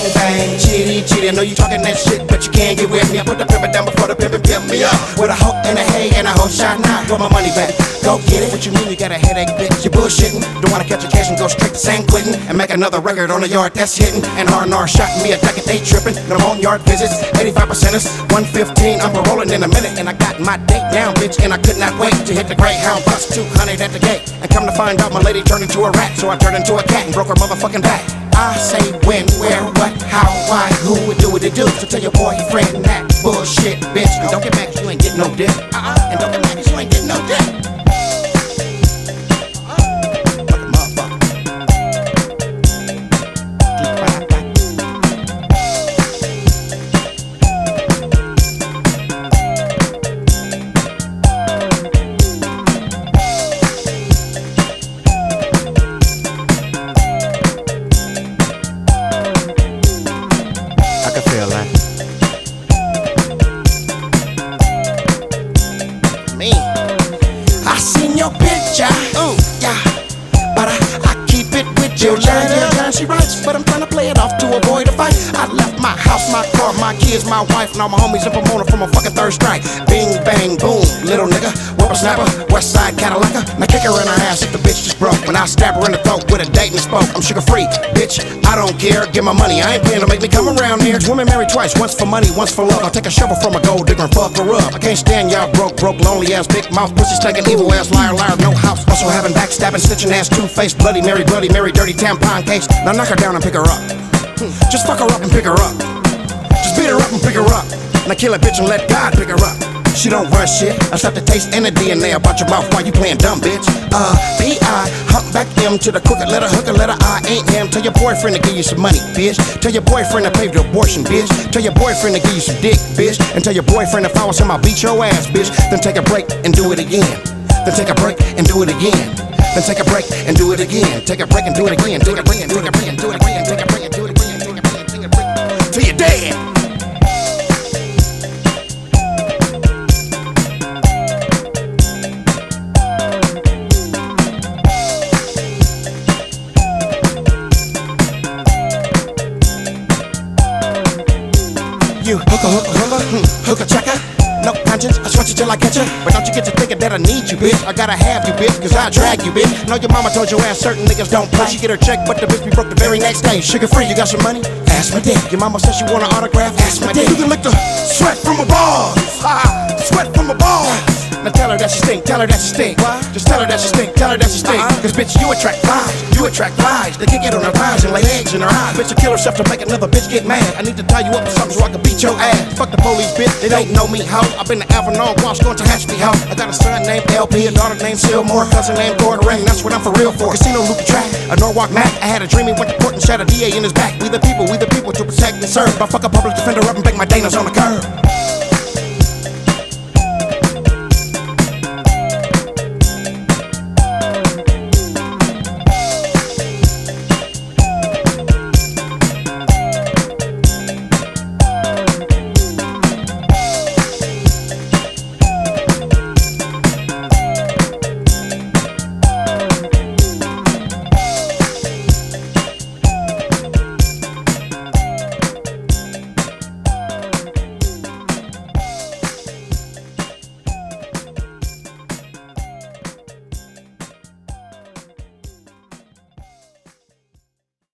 bang, chitty, chitty. I know you talking that shit, but you can't get with me. I put the pimpin' down before the pimpin' pimp me up. With a hook and a hay and a whole shot now. Got my money back, go get it. What you mean you got a headache, bitch? You bullshitting. Don't wanna catch a case and go straight to San Quentin and make another record on the yard that's hitting. And R&R shotting me a decade, they tripping. No on yard visits, 85%ers, 115. I'm parolling in a minute, and I got my date now, bitch. And I could not wait to hit the Greyhound bus, 200 at the gate. And come to find out, my lady turned into a rat, so I turned into a cat and broke her motherfucking back. I say when, where, what, how, why, who would do what it do. So tell your boyfriend that bullshit, bitch. And don't get mad 'cause you ain't getting no dick. And don't get mad 'cause you ain't getting no dick. I seen your picture, yeah, but I keep it with you. Yeah, she writes, but I'm trying to play it off to avoid a fight. I left my house, my car, my kids, my wife, and all my homies in Pomona from a fucking third strike. Bing, bang, boom, little nigga, whippersnapper, west side Cadillac. Now kick her in her ass if the bitch just broke. When I stab her in the throat with a date and spoke. I'm sugar free, bitch, I don't care, give my money. I ain't paying to make me come around here. Women married twice, once for money, once for love. I'll take a shovel from a gold digger and fuck her up. I can't stand y'all broke, lonely ass, big mouth, pussy stinking, evil ass, liar, no house. Also having backstabbing, snitching ass, two-faced, bloody Mary, dirty tampon case. Now knock her down and pick her up. Just fuck her up and pick her up. Just beat her up and pick her up. Now kill a bitch and let God pick her up. She don't run shit. I slap the taste and the DNA about your mouth while you playing dumb, bitch. P.I. Humpback M to the crooked letter, hooker letter I ain't him. Tell your boyfriend to give you some money, bitch. Tell your boyfriend to pay for the abortion, bitch. Tell your boyfriend to give you some dick, bitch. And tell your boyfriend if I was him, I'll beat your ass, bitch. Then take a break and do it again. Then take a break and do it again. Then take a break and do it again. Take a break and do it again. Take a break and do it again. Do it again. Take a break and do it again. Take a break and take a break till you're dead. You hooker checker, no conscience, I switch it till I catch her. But don't you get to thinking that I need you, bitch. I gotta have you, bitch, cause I drag you, bitch. Know your mama told your ass certain niggas don't play. She get her check, but the bitch be broke the very next day. Sugar free, you got some money? Ask my dick. Your mama says she want an autograph? Ask my dick. You can lick the sweat from a ball. Sweat from a ball. Now tell her that she stink, tell her that she stink. Just tell her that she stink, tell her that she stink. Cause bitch, you attract flies, you attract flies. They kick it on her thighs and lay eggs in her eyes. Bitch will kill herself to make another bitch get mad. I need to tie you up with something so I can beat your ass. Fuck the police, bitch, they don't know me, ho. I've been to Alvernon, Walsh, going to Hatchby, ho. I got a son named LP, a daughter named Sylmore, cousin named Gordon Ring. That's what I'm for real for. Casino, loop track, a Norwalk Mac. I had a dream, he went to court and shot a DA in his back. We the people to protect and serve. If I fuck a public defender up and bang my Danas on the curb.